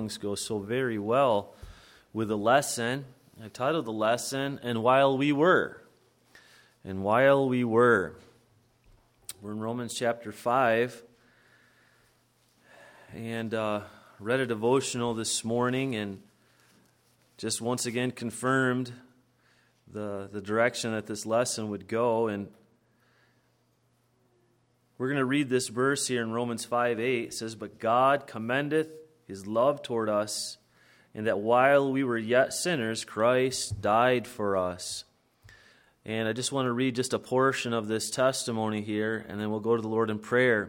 Go so very well with the lesson. I titled the lesson, And While We Were. And while we were. We're in Romans chapter 5. And read a devotional this morning and just once again confirmed the direction that this lesson would go. And we're going to read this verse here in Romans 5:8. It says, "But God commendeth His love toward us, and that while we were yet sinners, Christ died for us." And I just want to read just a portion of this testimony here, and then we'll go to the Lord in prayer.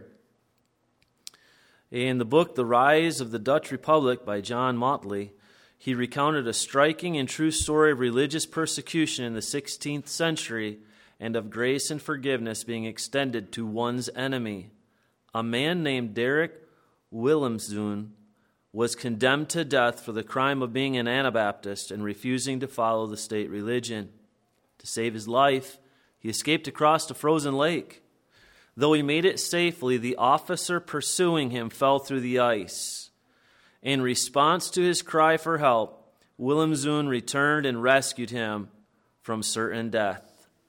In the book, The Rise of the Dutch Republic by John Motley, he recounted a striking and true story of religious persecution in the 16th century and of grace and forgiveness being extended to one's enemy. A man named Derek Willemszoon was condemned to death for the crime of being an Anabaptist and refusing to follow the state religion. To save his life, he escaped across a frozen lake. Though he made it safely, the officer pursuing him fell through the ice. In response to his cry for help, Willemszoon returned and rescued him from certain death.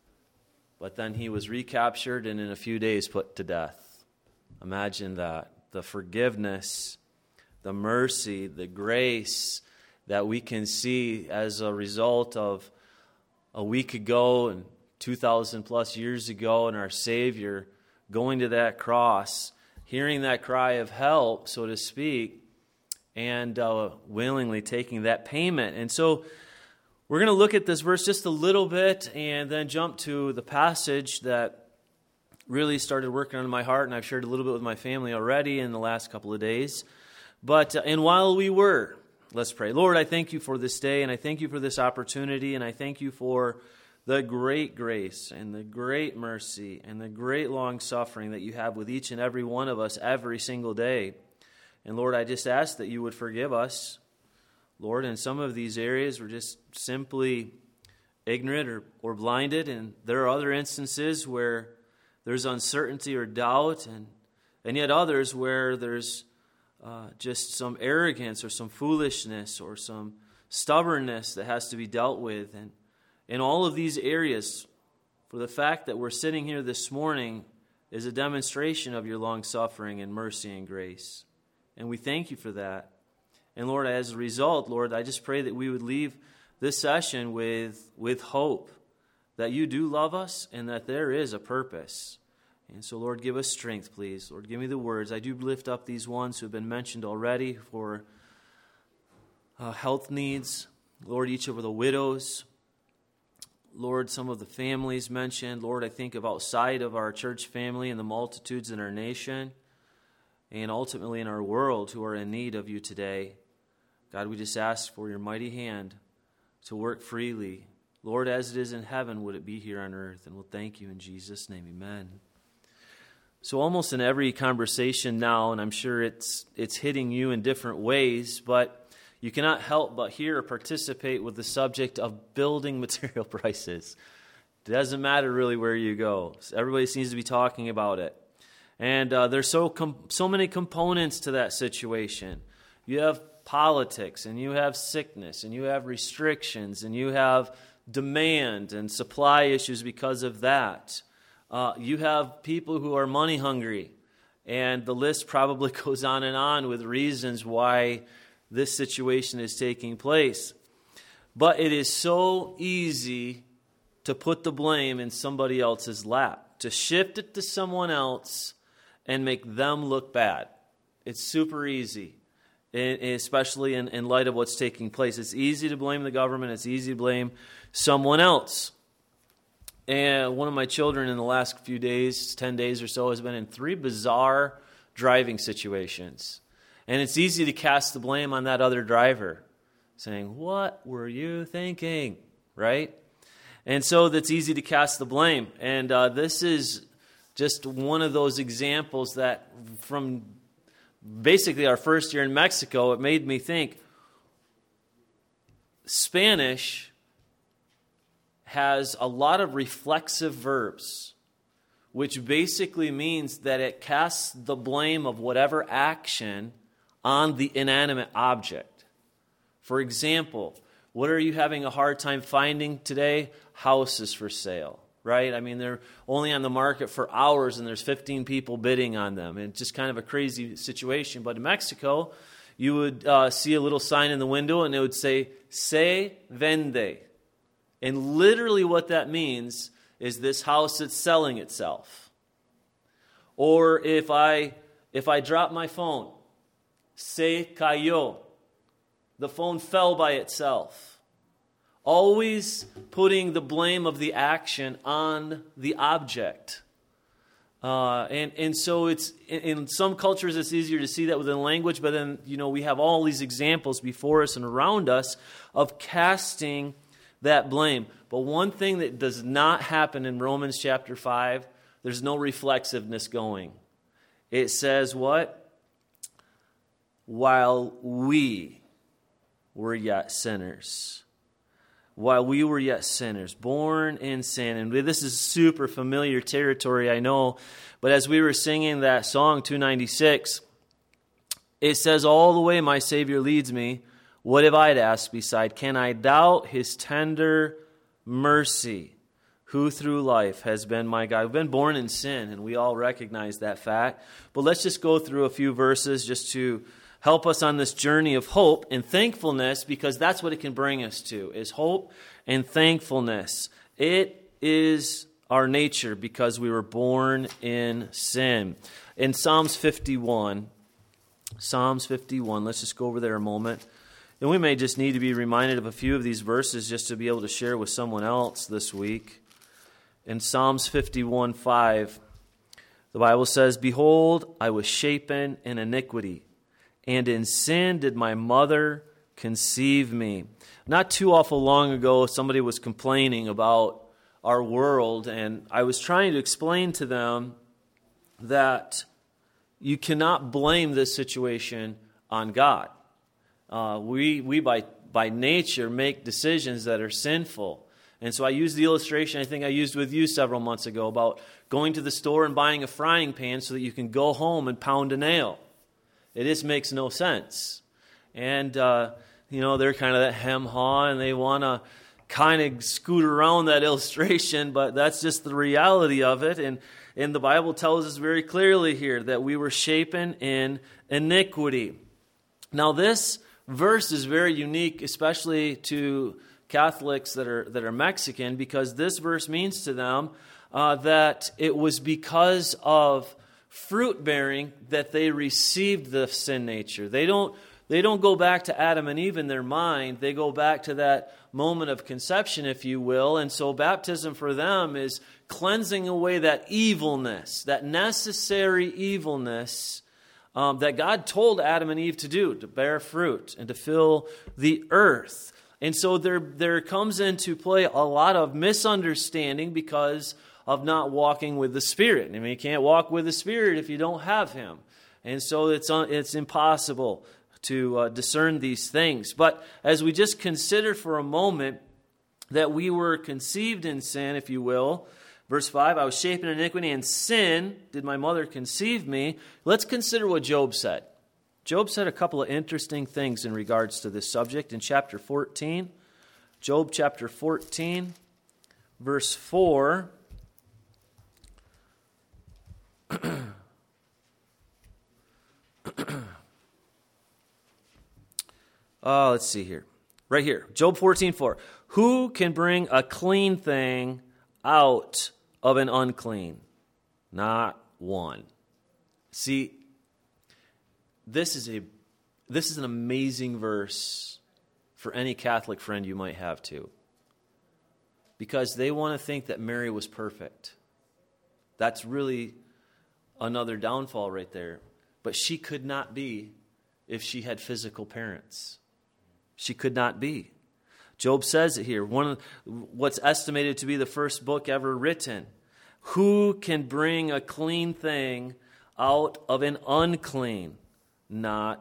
But then he was recaptured and in a few days put to death. Imagine that. The forgiveness, the mercy, the grace that we can see as a result of a week ago and 2,000 plus years ago, and our Savior going to that cross, hearing that cry of help, so to speak, and willingly taking that payment. And so we're going to look at this verse just a little bit and then jump to the passage that really started working on my heart, and I've shared a little bit with my family already in the last couple of days. But, and while we were, let's pray. Lord, I thank you for this day, and I thank you for this opportunity, and I thank you for the great grace and the great mercy and the great long suffering that you have with each and every one of us every single day. And Lord, I just ask that you would forgive us. Lord, in some of these areas we're just simply ignorant or blinded, and there are other instances where there's uncertainty or doubt, and yet others where there's just some arrogance or some foolishness or some stubbornness that has to be dealt with. And in all of these areas, for the fact that we're sitting here this morning is a demonstration of your long suffering and mercy and grace. And we thank you for that. And Lord, as a result, Lord, I just pray that we would leave this session with hope that you do love us and that there is a purpose. And so, Lord, give us strength, please. Lord, give me the words. I do lift up these ones who have been mentioned already for health needs. Lord, each of the widows. Lord, some of the families mentioned. Lord, I think of outside of our church family and the multitudes in our nation and ultimately in our world who are in need of you today. God, we just ask for your mighty hand to work freely. Lord, as it is in heaven, would it be here on earth? And we'll thank you in Jesus' name. Amen. So almost in every conversation now, and I'm sure it's hitting you in different ways, but you cannot help but hear or participate with the subject of building material prices. It doesn't matter really where you go. Everybody seems to be talking about it. And there's so many components to that situation. You have politics, and you have sickness, and you have restrictions, and you have demand and supply issues because of that. You have people who are money hungry, and the list probably goes on with reasons why this situation is taking place. But it is so easy to put the blame in somebody else's lap, to shift it to someone else and make them look bad. It's super easy, especially in light of what's taking place. It's easy to blame the government. It's easy to blame someone else. And one of my children in the last few days, 10 days or so, has been in 3 bizarre driving situations. And it's easy to cast the blame on that other driver, saying, "What were you thinking?" Right? And so that's easy to cast the blame. And this is just one of those examples that from basically our first year in Mexico, it made me think, Spanish has a lot of reflexive verbs, which basically means that it casts the blame of whatever action on the inanimate object. For example, what are you having a hard time finding today? Houses for sale, right? I mean, they're only on the market for hours and there's 15 people bidding on them. And it's just kind of a crazy situation. But in Mexico, you would see a little sign in the window and it would say, "Se vende." And literally what that means is this house that's selling itself. Or if I drop my phone, "Se cayó." The phone fell by itself. Always putting the blame of the action on the object. And so it's in some cultures it's easier to see that within language, but then we have all these examples before us and around us of casting that blame. But one thing that does not happen in Romans chapter 5, there's no reflexiveness going. It says what? While we were yet sinners. While we were yet sinners, born in sin. And this is super familiar territory, I know. But as we were singing that song, 296, it says, "All the way my Savior leads me, what have I to ask beside? Can I doubt his tender mercy, who through life has been my guide?" We've been born in sin, and we all recognize that fact. But let's just go through a few verses just to help us on this journey of hope and thankfulness, because that's what it can bring us to, is hope and thankfulness. It is our nature because we were born in sin. In Psalms 51, let's just go over there a moment. And we may just need to be reminded of a few of these verses just to be able to share with someone else this week. In Psalms 51:5, the Bible says, "Behold, I was shapen in iniquity, and in sin did my mother conceive me." Not too awful long ago, somebody was complaining about our world, and I was trying to explain to them that you cannot blame this situation on God. We by nature make decisions that are sinful. And so I used the illustration I think I used with you several months ago about going to the store and buying a frying pan so that you can go home and pound a nail. It just makes no sense. And, they're kind of that hem-haw, and they want to kind of scoot around that illustration, but that's just the reality of it. And the Bible tells us very clearly here that we were shapen in iniquity. Now, this verse is very unique, especially to Catholics that are Mexican, because this verse means to them that it was because of fruit bearing that they received the sin nature. They don't go back to Adam and Eve in their mind. They go back to that moment of conception, if you will. And so baptism for them is cleansing away that evilness, that necessary evilness that God told Adam and Eve to do, to bear fruit and to fill the earth. And so there comes into play a lot of misunderstanding because of not walking with the Spirit. I mean, you can't walk with the Spirit if you don't have Him. And so it's impossible to discern these things. But as we just consider for a moment that we were conceived in sin, if you will, verse 5, "I was shapen in iniquity, and sin did my mother conceive me." Let's consider what Job said. Job said a couple of interesting things in regards to this subject in chapter 14. Job chapter 14, verse 4. Let's see here. Right here. Job 14:4. "Who can bring a clean thing out of an unclean? Not one." See, this is an amazing verse for any Catholic friend you might have too. Because they want to think that Mary was perfect. That's really another downfall right there. But she could not be if she had physical parents. She could not be. Job says it here. What's estimated to be the first book ever written. Who can bring a clean thing out of an unclean? Not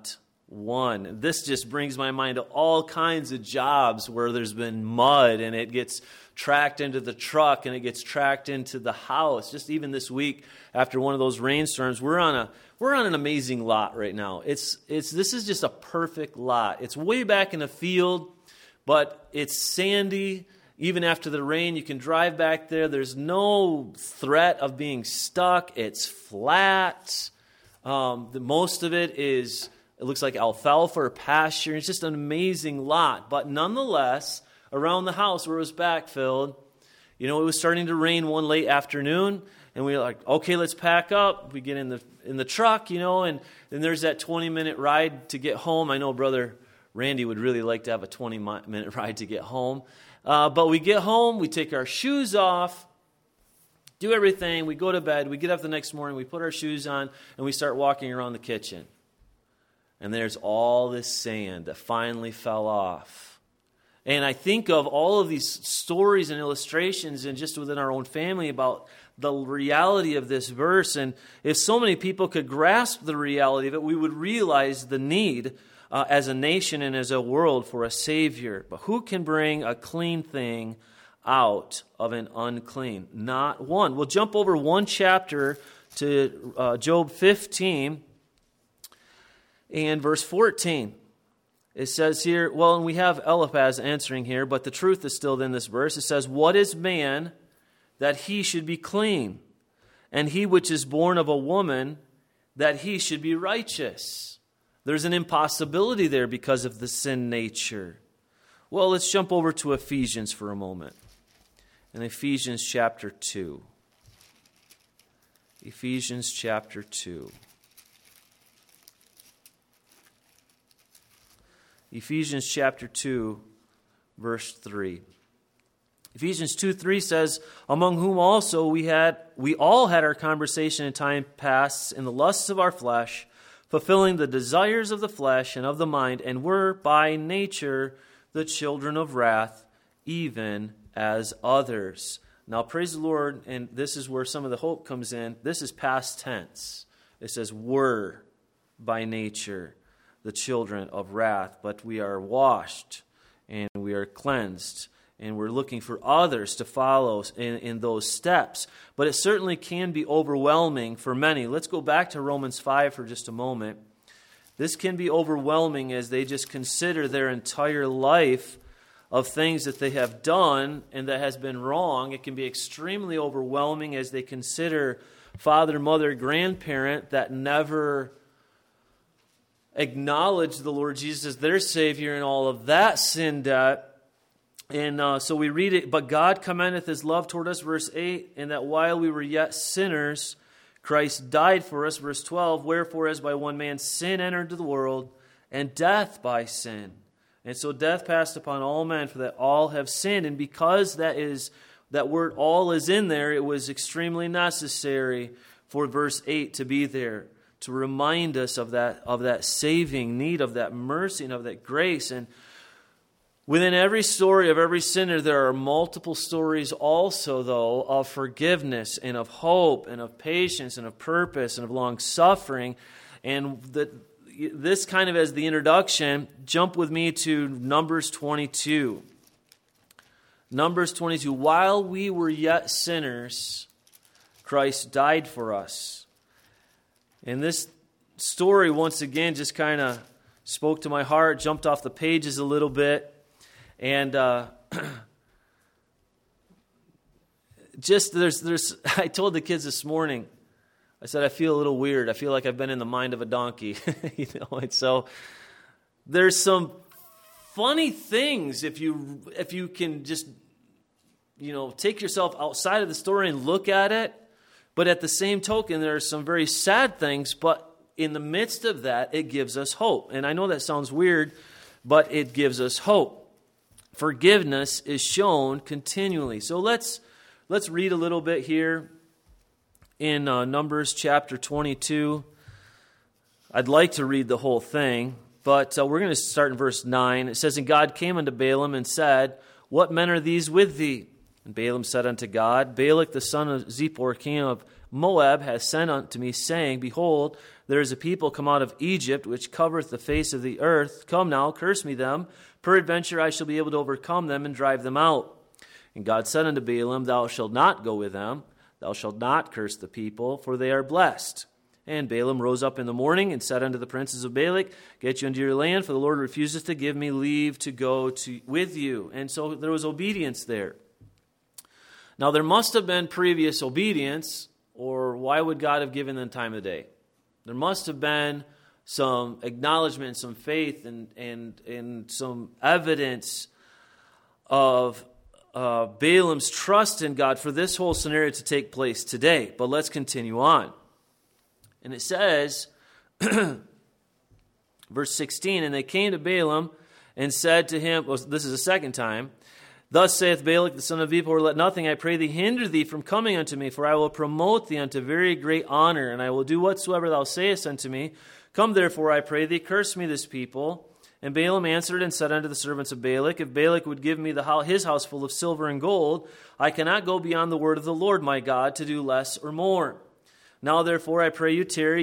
one. This just brings my mind to all kinds of jobs where there's been mud and it gets tracked into the truck and it gets tracked into the house. Just even this week after one of those rainstorms, we're on an amazing lot right now. This is just a perfect lot. It's way back in the field, but it's sandy. Even after the rain, you can drive back there. There's no threat of being stuck. It's flat. Most of it looks like alfalfa or pasture. It's just an amazing lot. But nonetheless, around the house where it was backfilled, it was starting to rain one late afternoon, and we were like, okay, let's pack up. We get in the truck, and then there's that 20-minute ride to get home. I know Brother Randy would really like to have a 20-minute ride to get home. But we get home, we take our shoes off, do everything, we go to bed, we get up the next morning, we put our shoes on, and we start walking around the kitchen. And there's all this sand that finally fell off. And I think of all of these stories and illustrations and just within our own family about the reality of this verse. And if so many people could grasp the reality of it, we would realize the need as a nation and as a world for a Savior. But who can bring a clean thing out of an unclean? Not one. We'll jump over one chapter to Job 15 and verse 14. It says here, and we have Eliphaz answering here, but the truth is still in this verse. It says, what is man that he should be clean? And he which is born of a woman, that he should be righteous. There's an impossibility there because of the sin nature. Well, let's jump over to Ephesians for a moment. In Ephesians chapter 2. Ephesians chapter 2. Ephesians chapter 2, verse 3. Ephesians 2:3 says, among whom also we all had our conversation in time past in the lusts of our flesh, fulfilling the desires of the flesh and of the mind, and were by nature the children of wrath, even as others. Now praise the Lord, and this is where some of the hope comes in. This is past tense. It says, were by nature the children of wrath, but we are washed and we are cleansed, and we're looking for others to follow in those steps. But it certainly can be overwhelming for many. Let's go back to Romans 5 for just a moment. This can be overwhelming as they just consider their entire life of things that they have done and that has been wrong. It can be extremely overwhelming as they consider father, mother, grandparent that never acknowledge the Lord Jesus as their Savior and all of that sin debt. And so we read it, but God commendeth his love toward us, verse 8, and that while we were yet sinners, Christ died for us, verse 12, wherefore as by one man sin entered into the world, and death by sin. And so death passed upon all men, for that all have sinned. And because that word all is in there, it was extremely necessary for verse 8 to be there, to remind us of that saving need, of that mercy, and of that grace. And within every story of every sinner, there are multiple stories also, though, of forgiveness and of hope and of patience and of purpose and of long-suffering. And this kind of as the introduction, jump with me to Numbers 22. Numbers 22. While we were yet sinners, Christ died for us. And this story, once again, just kind of spoke to my heart, jumped off the pages a little bit. And just I told the kids this morning, I said, I feel a little weird. I feel like I've been in the mind of a donkey. And so there's some funny things if you can just, take yourself outside of the story and look at it. But at the same token, there are some very sad things, but in the midst of that, it gives us hope. And I know that sounds weird, but it gives us hope. Forgiveness is shown continually. So let's read a little bit here in Numbers chapter 22. I'd like to read the whole thing, but we're going to start in verse 9. It says, and God came unto Balaam and said, what men are these with thee? And Balaam said unto God, Balak the son of Zippor, king of Moab, hath sent unto me, saying, behold, there is a people come out of Egypt, which covereth the face of the earth. Come now, curse me them. Peradventure I shall be able to overcome them and drive them out. And God said unto Balaam, Thou shalt not go with them. Thou shalt not curse the people, for they are blessed. And Balaam rose up in the morning and said unto the princes of Balak, Get you into your land, for the Lord refuseth to give me leave to go with you. And so there was obedience there. Now there must have been previous obedience, or why would God have given them time of day? There must have been some acknowledgement, some faith, and some evidence of Balaam's trust in God for this whole scenario to take place today. But let's continue on. And it says, verse 16, And they came to Balaam and said to him, well, this is the second time, Thus saith Balak the son of Zippor, Let nothing, I pray thee, hinder thee from coming unto me, for I will promote thee unto very great honor, and I will do whatsoever thou sayest unto me. Come therefore, I pray thee, curse me this people. And Balaam answered and said unto the servants of Balak, If Balak would give me his house full of silver and gold, I cannot go beyond the word of the Lord my God to do less or more. Now therefore I pray you, tarry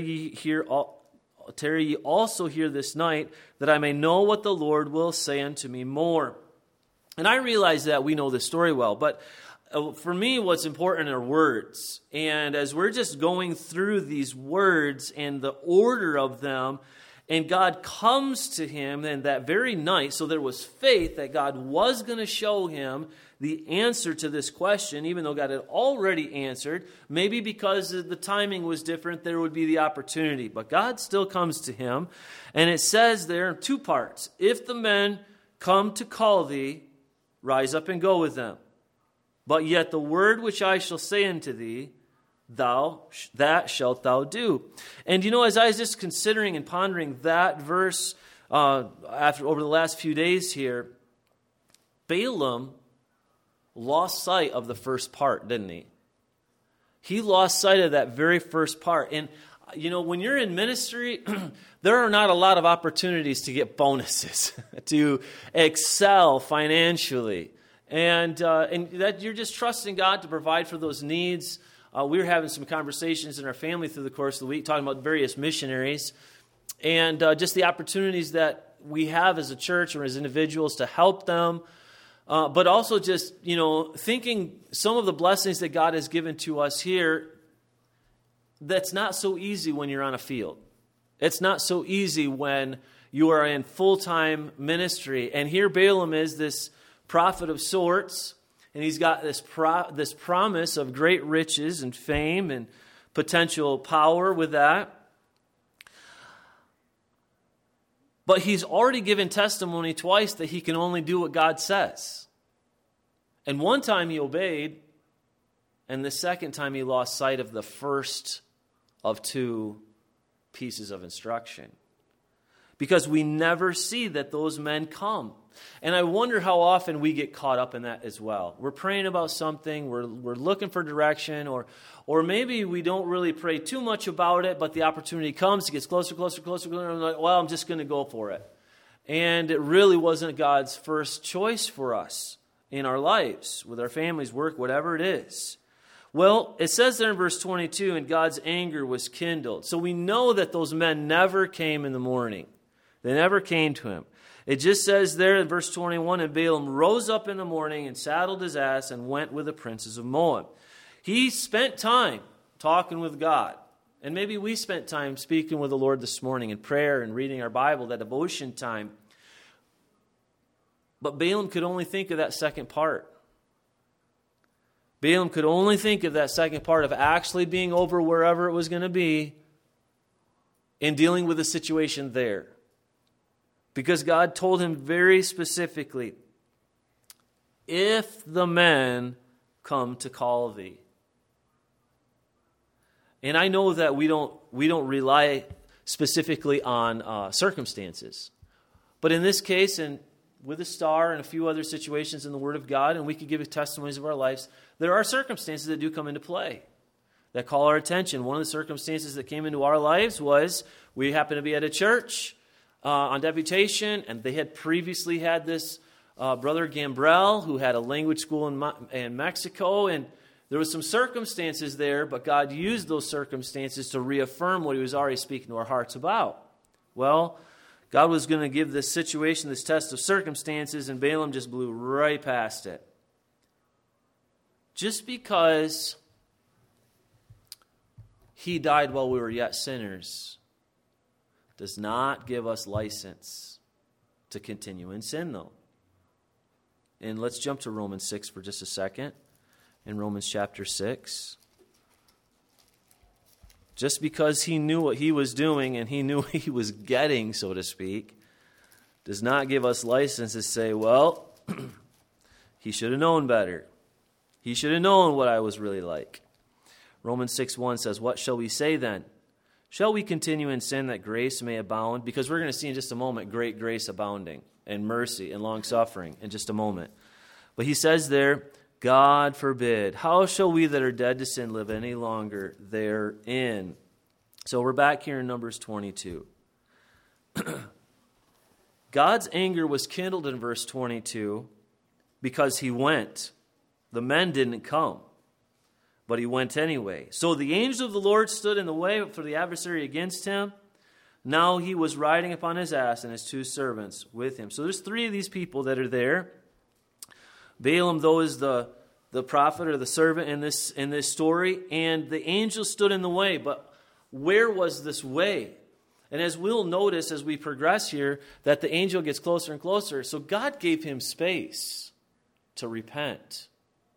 ye also here this night, that I may know what the Lord will say unto me more. And I realize that we know this story well, but for me what's important are words. And as we're just going through these words and the order of them, and God comes to him and that very night, so there was faith that God was going to show him the answer to this question, even though God had already answered. Maybe because the timing was different, there would be the opportunity. But God still comes to him, and it says there in two parts, If the men come to call thee, rise up and go with them. But yet the word which I shall say unto thee, that shalt thou do. And as I was just considering and pondering that verse over the last few days here, Balaam lost sight of the first part, didn't he? He lost sight of that very first part. And when you're in ministry, there are not a lot of opportunities to get bonuses, to excel financially. And that you're just trusting God to provide for those needs. We were having some conversations in our family through the course of the week, talking about various missionaries, and just the opportunities that we have as a church or as individuals to help them. But also just, thinking some of the blessings that God has given to us here, that's not so easy when you're on a field. It's not so easy when you are in full-time ministry. And here Balaam is this prophet of sorts, and he's got this promise of great riches and fame and potential power with that. But he's already given testimony twice that he can only do what God says. And one time he obeyed, and the second time he lost sight of the first of two pieces of instruction. Because we never see that those men come. And I wonder how often we get caught up in that as well. We're praying about something, we're looking for direction, or maybe we don't really pray too much about it, but the opportunity comes, it gets closer, and I'm like, well, I'm just going to go for it. And it really wasn't God's first choice for us in our lives, with our families, work, whatever it is. Well, it says there in verse 22, and God's anger was kindled. So we know that those men never came in the morning. They never came to him. It just says there in verse 21, and Balaam rose up in the morning and saddled his ass and went with the princes of Moab. He spent time talking with God. And maybe we spent time speaking with the Lord this morning in prayer and reading our Bible, that devotion time. But Balaam could only think of that second part. Balaam could only think of that second part of actually being over wherever it was going to be and dealing with the situation there. Because God told him very specifically, if the men come to call thee. And I know that we don't rely specifically on circumstances. But in this case, and with a star and a few other situations in the Word of God, and we could give testimonies of our lives, there are circumstances that do come into play that call our attention. One of the circumstances that came into our lives was we happened to be at a church on deputation, and they had previously had this brother Gambrell, who had a language school in Mexico, and There was some circumstances there, but God used those circumstances to reaffirm what he was already speaking to our hearts about. Well, God was going to give this situation, this test of circumstances, and Balaam just blew right past it. Just because he died while we were yet sinners does not give us license to continue in sin, though. And let's jump to Romans 6 for just a second. In Romans chapter 6. Just because he knew what he was doing and he knew what he was getting, so to speak, does not give us license to say, well, he should have known better. He should have known what I was really like. Romans 6:1 says, what shall we say then? Shall we continue in sin that grace may abound? Because we're going to see in just a moment great grace abounding and mercy and long-suffering in just a moment. But he says there, God forbid. How shall we that are dead to sin live any longer therein? So we're back here in Numbers 22. God's anger was kindled in verse 22 because he went. The men didn't come, but he went anyway. So the angel of the Lord stood in the way for the adversary against him. Now he was riding upon his ass and his two servants with him. So there's three of these people that are there. Balaam, though, is the prophet or the servant in this story, and the angel stood in the way. But where was this way? And as we'll notice as we progress here, that the angel gets closer and closer. So God gave him space to repent.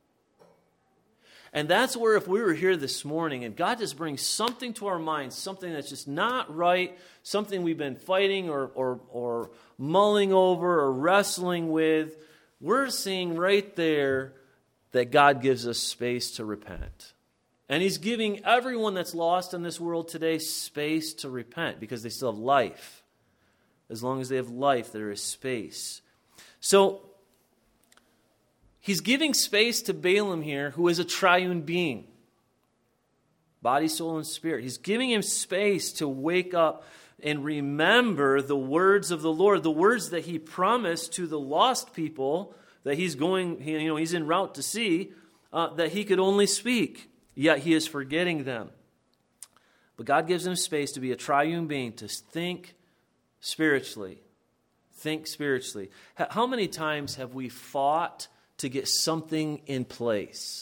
And that's where if we were here this morning and God just brings something to our minds, something that's just not right, something we've been fighting or mulling over or wrestling with, we're seeing right there that God gives us space to repent. And he's giving everyone that's lost in this world today space to repent because they still have life. As long as they have life, there is space. So, he's giving space to Balaam here, who is a triune being. Body, soul, and spirit. He's giving him space to wake up and remember the words of the Lord, the words that he promised to the lost people that he's en route to see, that he could only speak. Yet he is forgetting them. But God gives him space to be a triune being, to think spiritually. Think spiritually. How many times have we fought to get something in place?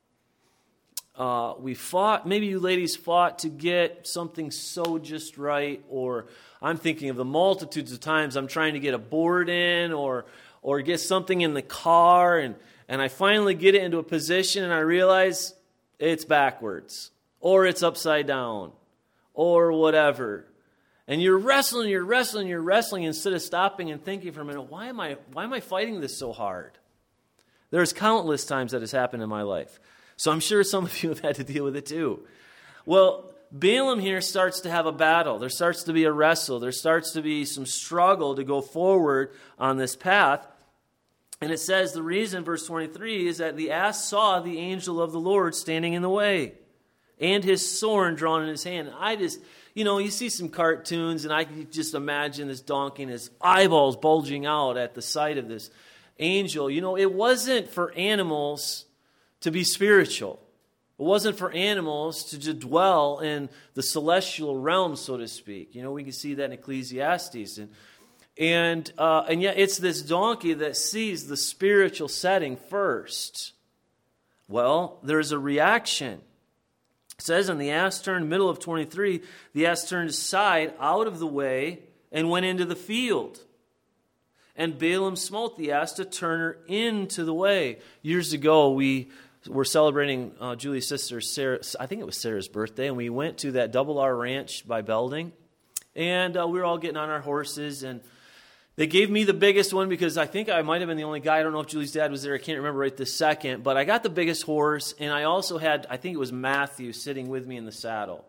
Maybe you ladies fought to get something sewed just right, or I'm thinking of the multitudes of times I'm trying to get a board in or get something in the car, and I finally get it into a position and I realize it's backwards, or it's upside down, or whatever. And you're wrestling instead of stopping and thinking for a minute, why am I fighting this so hard? There's countless times that has happened in my life. So I'm sure some of you have had to deal with it too. Well, Balaam here starts to have a battle. There starts to be a wrestle. There starts to be some struggle to go forward on this path. And it says the reason, verse 23, is that the ass saw the angel of the Lord standing in the way and his sword drawn in his hand. And I just, you see some cartoons and I can just imagine this donkey and his eyeballs bulging out at the sight of this angel. It wasn't for animals to be spiritual. It wasn't for animals to dwell in the celestial realm, so to speak. We can see that in Ecclesiastes. And yet it's this donkey that sees the spiritual setting first. Well, there's a reaction. It says, and the ass turned, middle of 23, the ass turned aside out of the way and went into the field. And Balaam smote the ass to turn her into the way. Years ago, we were celebrating Julie's sister Sarah, I think it was Sarah's birthday, and we went to that Double R Ranch by Belding. And we were all getting on our horses, and they gave me the biggest one because I think I might have been the only guy. I don't know if Julie's dad was there. I can't remember right this second. But I got the biggest horse, and I also had, I think it was Matthew sitting with me in the saddle.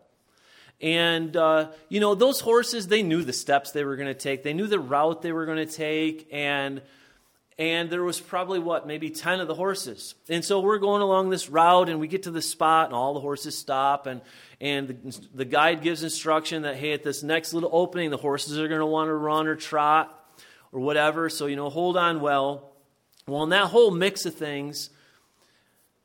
And, those horses, they knew the steps they were going to take. They knew the route they were going to take. And there was probably, maybe 10 of the horses. And so we're going along this route, and we get to the spot, and all the horses stop. And the guide gives instruction that, hey, at this next little opening, the horses are going to want to run or trot or whatever. So, hold on well. Well, in that whole mix of things,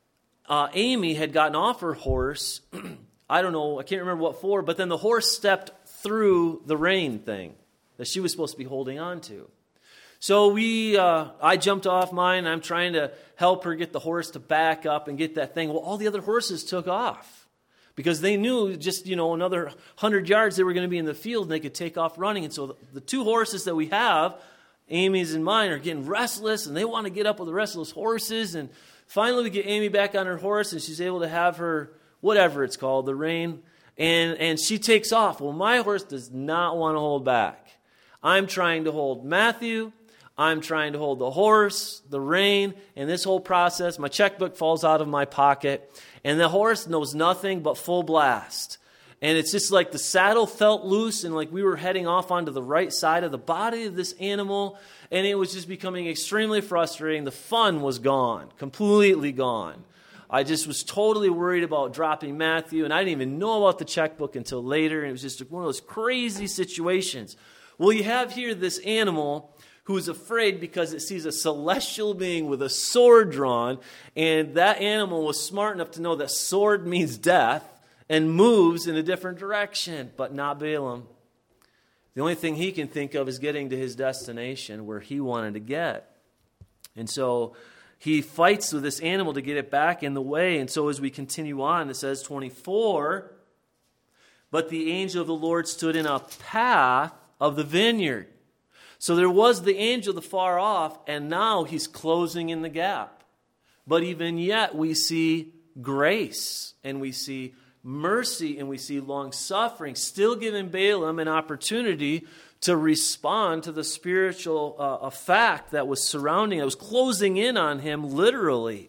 Amy had gotten off her horse. I don't know, I can't remember what for, but then the horse stepped through the rein thing that she was supposed to be holding on to. So I jumped off mine, and I'm trying to help her get the horse to back up and get that thing. Well, all the other horses took off because they knew just, another 100 yards they were going to be in the field and they could take off running. And so the two horses that we have, Amy's and mine, are getting restless, and they want to get up with the rest of those horses. And finally we get Amy back on her horse, and she's able to have her, whatever it's called, the rein, and she takes off. Well, my horse does not want to hold back. I'm trying to hold Matthew. I'm trying to hold the horse, the rein, and this whole process, my checkbook falls out of my pocket, and the horse knows nothing but full blast. And it's just like the saddle felt loose, and like we were heading off onto the right side of the body of this animal, and it was just becoming extremely frustrating. The fun was gone, completely gone. I just was totally worried about dropping Matthew, and I didn't even know about the checkbook until later, and it was just one of those crazy situations. Well, you have here this animal who is afraid because it sees a celestial being with a sword drawn, and that animal was smart enough to know that sword means death and moves in a different direction, but not Balaam. The only thing he can think of is getting to his destination where he wanted to get. And so he fights with this animal to get it back in the way. And so as we continue on, it says 24, but the angel of the Lord stood in a path of the vineyard. So there was the angel the far off, and now he's closing in the gap. But even yet we see grace, and we see mercy, and we see long-suffering, still giving Balaam an opportunity to respond to the spiritual fact that was surrounding, that was closing in on him literally.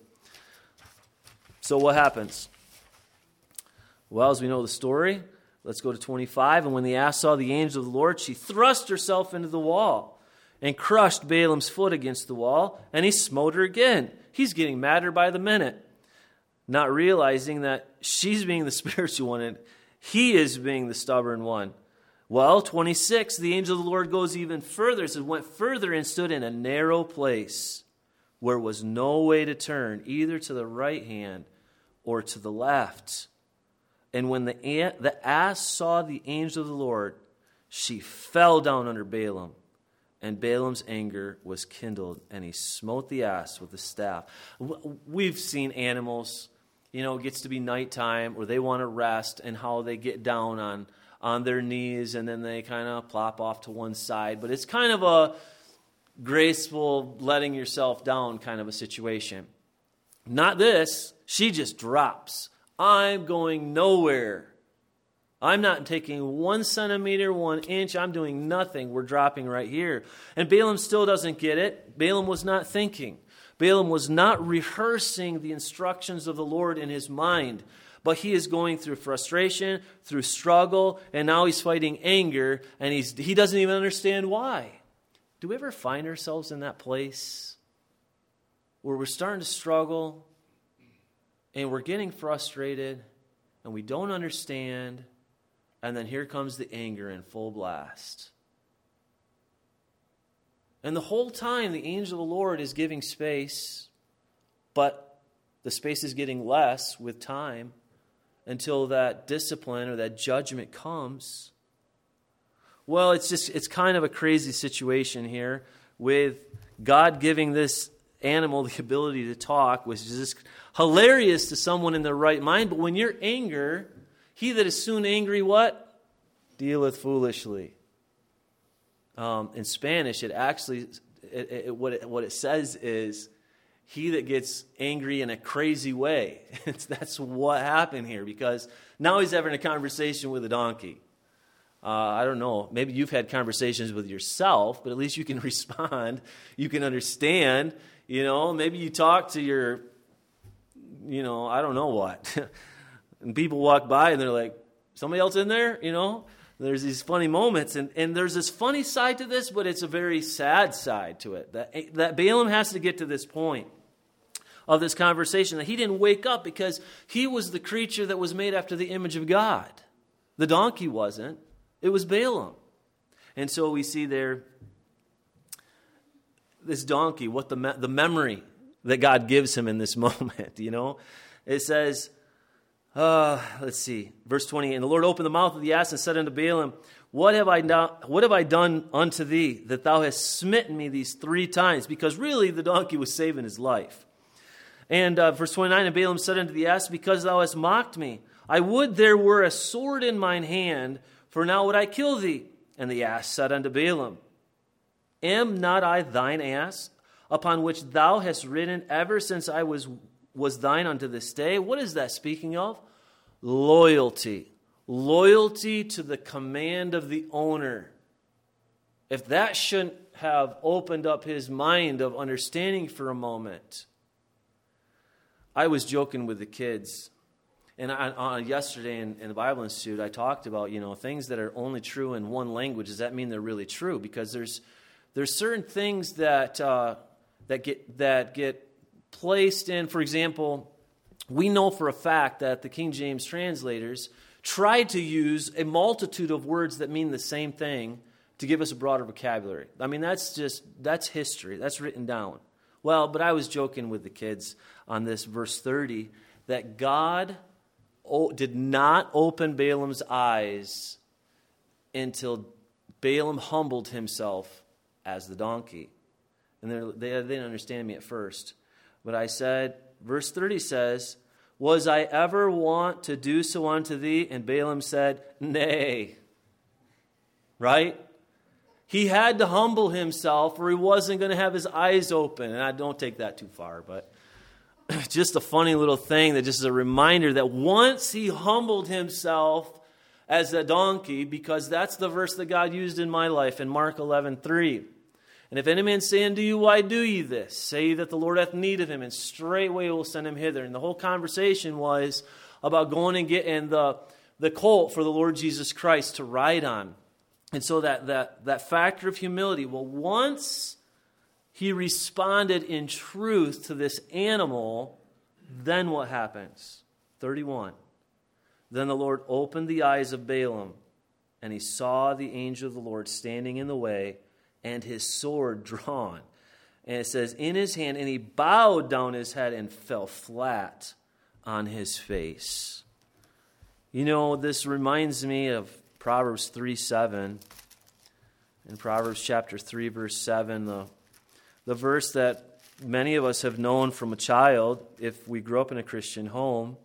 So what happens? Well, as we know the story, let's go to 25. And when the ass saw the angel of the Lord, she thrust herself into the wall and crushed Balaam's foot against the wall, and he smote her again. He's getting madder by the minute, not realizing that she's being the spiritual one and he is being the stubborn one. Well, 26, the angel of the Lord goes even further. It says, went further and stood in a narrow place where was no way to turn, either to the right hand or to the left. And when the ass saw the angel of the Lord, she fell down under Balaam. And Balaam's anger was kindled, and he smote the ass with the staff. We've seen animals, it gets to be nighttime, or they want to rest, and how they get down on their knees, and then they kind of plop off to one side. But it's kind of a graceful, letting yourself down kind of a situation. Not this. She just drops. I'm going nowhere. I'm not taking 1 centimeter, 1 inch. I'm doing nothing. We're dropping right here. And Balaam still doesn't get it. Balaam was not thinking. Balaam was not rehearsing the instructions of the Lord in his mind. But he is going through frustration, through struggle, and now he's fighting anger, and he doesn't even understand why. Do we ever find ourselves in that place where we're starting to struggle, and we're getting frustrated, and we don't understand, and then here comes the anger in full blast? And the whole time, the angel of the Lord is giving space, but the space is getting less with time until that discipline or that judgment comes. Well, it's kind of a crazy situation here with God giving this animal the ability to talk, which is just hilarious to someone in their right mind. But when you're angry, he that is soon angry, what? Dealeth foolishly. In Spanish, it actually, what it says is, he that gets angry in a crazy way. That's what happened here, because now he's having a conversation with a donkey. I don't know, maybe you've had conversations with yourself, but at least you can respond. You can understand, maybe you talk to your, I don't know what. And people walk by and they're like, somebody else in there? There's these funny moments, and there's this funny side to this, but it's a very sad side to it. That Balaam has to get to this point of this conversation, that he didn't wake up because he was the creature that was made after the image of God. The donkey wasn't. It was Balaam. And so we see there this donkey, what the memory that God gives him in this moment, It says, let's see, verse 28. And the Lord opened the mouth of the ass and said unto Balaam, What have I done unto thee, that thou hast smitten me these 3 times? Because really the donkey was saving his life. And verse 29, and Balaam said unto the ass, Because thou hast mocked me, I would there were a sword in mine hand, for now would I kill thee. And the ass said unto Balaam, Am not I thine ass, upon which thou hast ridden ever since I was thine unto this day? What is that speaking of? Loyalty. Loyalty to the command of the owner. If that shouldn't have opened up his mind of understanding for a moment. I was joking with the kids. And yesterday in the Bible Institute, I talked about, things that are only true in one language. Does that mean they're really true? Because there's certain things that get placed in. For example, we know for a fact that the King James translators tried to use a multitude of words that mean the same thing to give us a broader vocabulary. I mean, that's history. That's written down. Well, but I was joking with the kids on this verse 30 that God did not open Balaam's eyes until Balaam humbled himself as the donkey. And they didn't understand me at first. But I said, verse 30 says, Was I ever wont to do so unto thee? And Balaam said, Nay. Right? He had to humble himself or he wasn't going to have his eyes open. And I don't take that too far, but just a funny little thing that just is a reminder that once he humbled himself as a donkey, because that's the verse that God used in my life in Mark 11:3. And if any man say unto you, Why do ye this? Say that the Lord hath need of him, and straightway will send him hither. And the whole conversation was about going and getting the colt for the Lord Jesus Christ to ride on. And so that factor of humility, well, once he responded in truth to this animal, then what happens? 31. Then the Lord opened the eyes of Balaam, and he saw the angel of the Lord standing in the way, and his sword drawn. And it says, in his hand, and he bowed down his head and fell flat on his face. This reminds me of Proverbs 3:7. In Proverbs chapter 3, verse 7, the verse that many of us have known from a child if we grew up in a Christian home.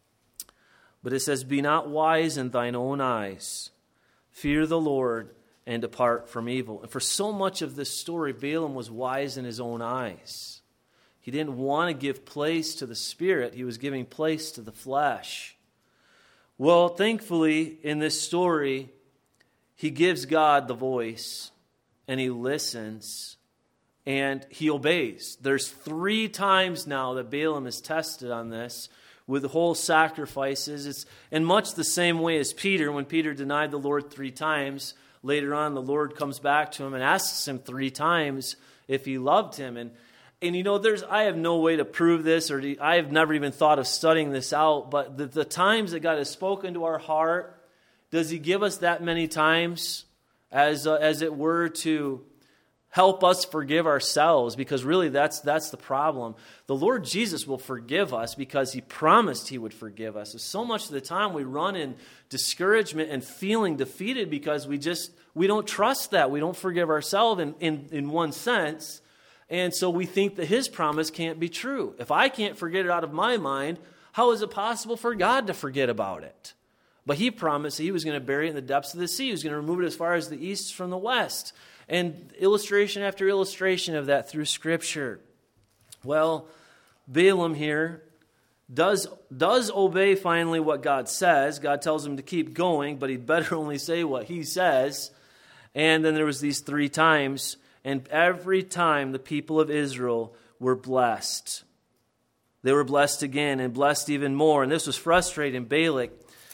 But it says, Be not wise in thine own eyes. Fear the Lord and depart from evil. And for so much of this story, Balaam was wise in his own eyes. He didn't want to give place to the Spirit. He was giving place to the flesh. Well, thankfully, in this story, he gives God the voice, and he listens, and he obeys. There's 3 times now that Balaam is tested on this with whole sacrifices. It's in much the same way as Peter. When Peter denied the Lord 3 times, later on the Lord comes back to him and asks him 3 times if he loved him. And I have no way to prove this, or I have never even thought of studying this out, but the times that God has spoken to our heart, does he give us that many times as it were to help us forgive ourselves? Because really that's the problem. The Lord Jesus will forgive us because he promised he would forgive us. So much of the time we run in discouragement and feeling defeated because we don't trust that. We don't forgive ourselves in one sense. And so we think that his promise can't be true. If I can't forget it out of my mind, how is it possible for God to forget about it? But he promised he was going to bury it in the depths of the sea. He was going to remove it as far as the east from the west. And illustration after illustration of that through Scripture. Well, Balaam here does obey finally what God says. God tells him to keep going, but he'd better only say what he says. And then there was these 3 times, and every time the people of Israel were blessed. They were blessed again and blessed even more. And this was frustrating Balak.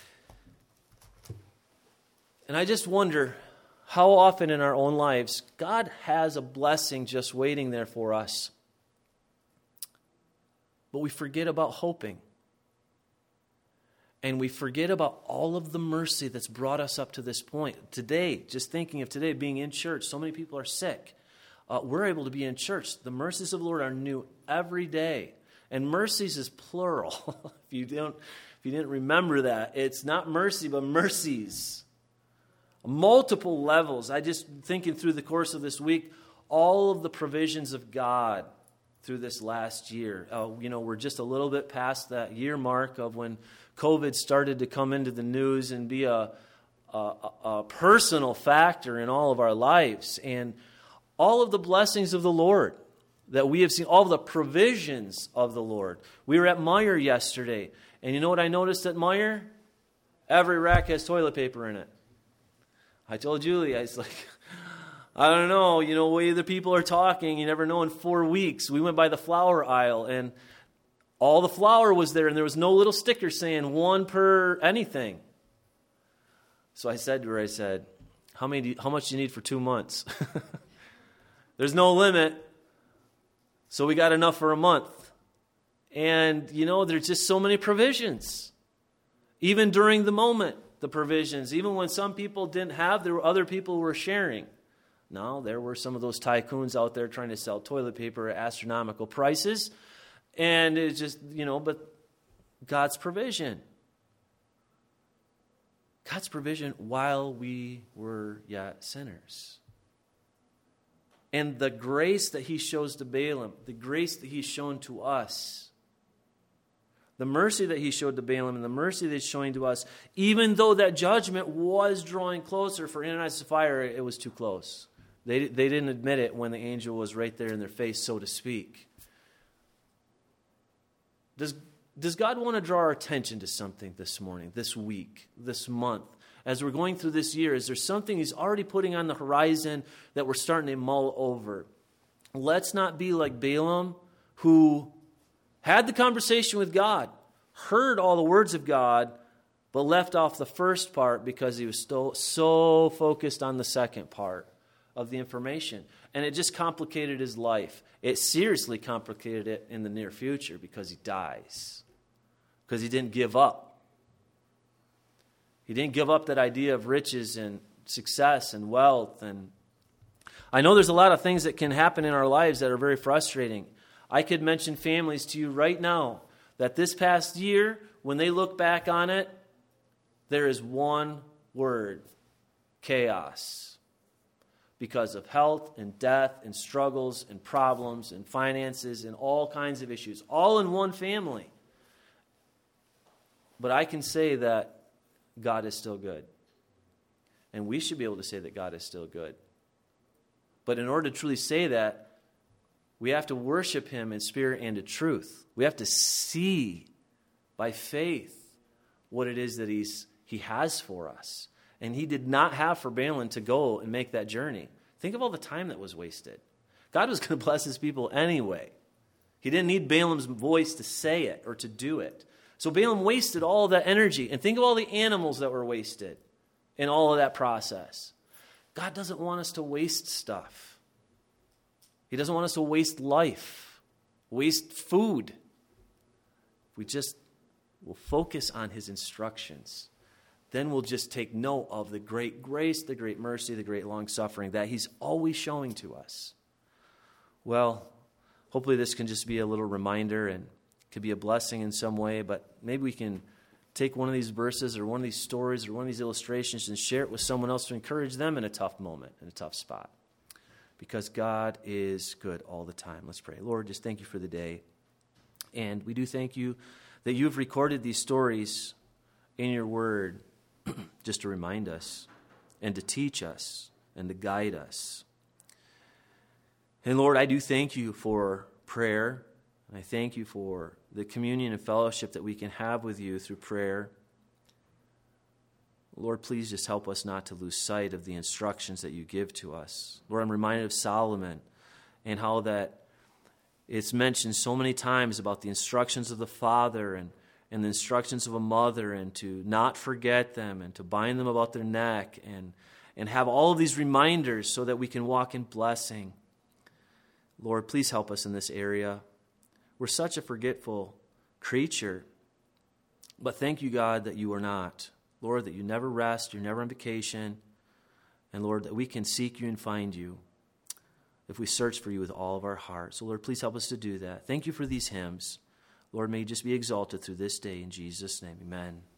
And I just wonder how often in our own lives God has a blessing just waiting there for us. But we forget about hoping. And we forget about all of the mercy that's brought us up to this point. Today, just thinking of today being in church, so many people are sick. We're able to be in church. The mercies of the Lord are new every day. And mercies is plural. If you didn't remember that, it's not mercy, but mercies. Multiple levels. I just thinking through the course of this week, all of the provisions of God through this last year. We're just a little bit past that year mark of when COVID started to come into the news and be a personal factor in all of our lives. And all of the blessings of the Lord that we have seen, all of the provisions of the Lord. We were at Meijer yesterday, and you know what I noticed at Meijer? Every rack has toilet paper in it. I told Julie, I was like, I don't know, the way the people are talking, you never know in 4 weeks. We went by the flour aisle, and all the flour was there, and there was no little sticker saying 1 per anything. So I said to her, how much do you need for 2 months? There's no limit, so we got enough for a month. And, there's just so many provisions. Even during the moment, the provisions. Even when some people didn't have, there were other people who were sharing. Now, there were some of those tycoons out there trying to sell toilet paper at astronomical prices. And it's just, but God's provision. God's provision while we were yet sinners. And the grace that he shows to Balaam, the grace that he's shown to us, the mercy that he showed to Balaam and the mercy that he's showing to us, even though that judgment was drawing closer for Ananias and Sapphira, it was too close. They didn't admit it when the angel was right there in their face, so to speak. Does God want to draw our attention to something this morning, this week, this month? As we're going through this year, is there something he's already putting on the horizon that we're starting to mull over? Let's not be like Balaam, who had the conversation with God, heard all the words of God, but left off the first part because he was still so focused on the second part of the information. And it just complicated his life. It seriously complicated it in the near future because he dies. Because he didn't give up. He didn't give up that idea of riches and success and wealth. And I know there's a lot of things that can happen in our lives that are very frustrating. I could mention families to you right now that this past year, when they look back on it, there is one word: chaos. Because of health and death and struggles and problems and finances and all kinds of issues, all in one family. But I can say that God is still good. And we should be able to say that God is still good. But in order to truly say that, we have to worship him in spirit and in truth. We have to see by faith what it is that he has for us. And he did not have for Balaam to go and make that journey. Think of all the time that was wasted. God was going to bless his people anyway. He didn't need Balaam's voice to say it or to do it. So Balaam wasted all of that energy. And think of all the animals that were wasted in all of that process. God doesn't want us to waste stuff. He doesn't want us to waste life, waste food. We just will focus on his instructions. Then we'll just take note of the great grace, the great mercy, the great long-suffering that he's always showing to us. Well, hopefully this can just be a little reminder and could be a blessing in some way, but maybe we can take one of these verses or one of these stories or one of these illustrations and share it with someone else to encourage them in a tough moment, in a tough spot. Because God is good all the time. Let's pray. Lord, just thank you for the day. And we do thank you that you've recorded these stories in your word just to remind us and to teach us and to guide us. And Lord, I do thank you for prayer. And I thank you for the communion and fellowship that we can have with you through prayer. Lord, please just help us not to lose sight of the instructions that you give to us. Lord, I'm reminded of Solomon and how that it's mentioned so many times about the instructions of the father and the instructions of a mother, and to not forget them and to bind them about their neck and have all of these reminders so that we can walk in blessing. Lord, please help us in this area. We're such a forgetful creature, but thank you, God, that you are not. Lord, that you never rest, you're never on vacation, and Lord, that we can seek you and find you if we search for you with all of our heart. So Lord, please help us to do that. Thank you for these hymns. Lord, may you just be exalted through this day. In Jesus' name, amen.